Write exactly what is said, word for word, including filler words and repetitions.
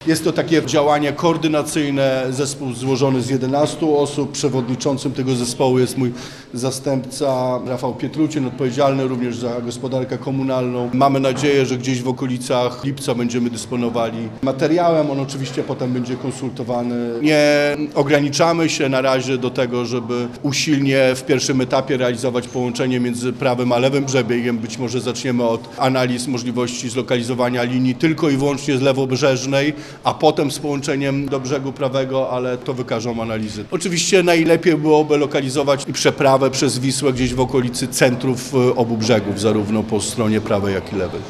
Jest to takie działanie koordynacyjne, zespół złożony z jedenastu osób. Przewodniczącym tego zespołu jest mój zastępca Rafał Pietrucin, odpowiedzialny również za gospodarkę komunalną. Mamy nadzieję, że gdzieś w okolicach lipca będziemy dysponowali materiałem. On oczywiście potem będzie konsultowany. Nie ograniczamy się na razie do tego, żeby usilnie w pierwszym etapie realizować połączenie między prawym a lewym brzegiem. Być może zaczniemy od analiz możliwości zlokalizowania linii tylko i wyłącznie z lewobrzeżnej, a potem z połączeniem do brzegu prawego, ale to wykażą analizy. Oczywiście najlepiej byłoby lokalizować i przeprawę przez Wisłę gdzieś w okolicy centrów obu brzegów, zarówno po stronie prawej, jak i lewej.